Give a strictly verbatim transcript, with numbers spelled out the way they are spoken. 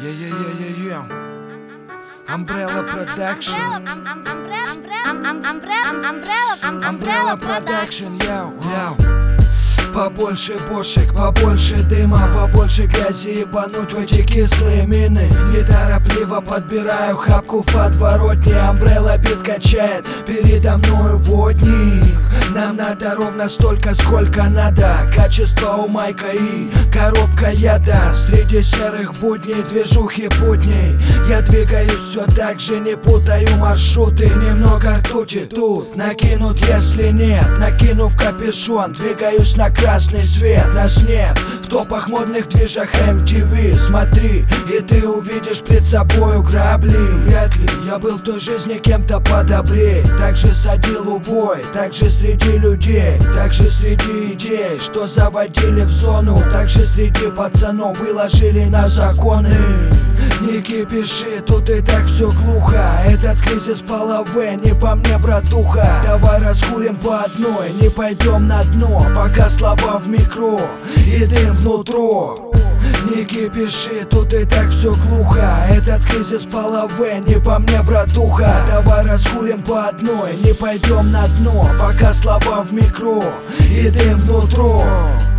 Yeah, yeah, yeah, yeah, yeah. Umbrella Production. Umbrella Production, yo, yo. Побольше бошек, побольше дыма, побольше грязи, ебануть в эти кислые мины. Неторопливо подбираю хапку в подворотне. Umbrella бит качает, передо мною водник. Нам надо ровно столько, сколько надо. Качество у майка и коробка яда. Среди серых будней, движухи будней. Я двигаюсь все так же, не путаю маршруты. Немного ртути тут накинут, если нет. Накинув капюшон, двигаюсь на красный свет. Нас нет в топах модных движах эм ти ви. Смотри, и ты увидишь пред собою грабли. Вряд ли я был в той жизни кем-то подобрей. Также садил убой, также среди людей, также среди идей, что заводили в зону. Также среди пацанов выложили на законы. Не кипиши, тут и так все глухо. Этот кризис половой, не по мне, братуха. Давай раскурим по одной, не пойдем на дно. Пока слова в микро и дым внутрь. Не кипиши, тут и так все глухо. Этот кризис половой, не по мне, братуха. Давай раскурим по одной, не пойдем на дно. Пока слова в микро и дым внутрь.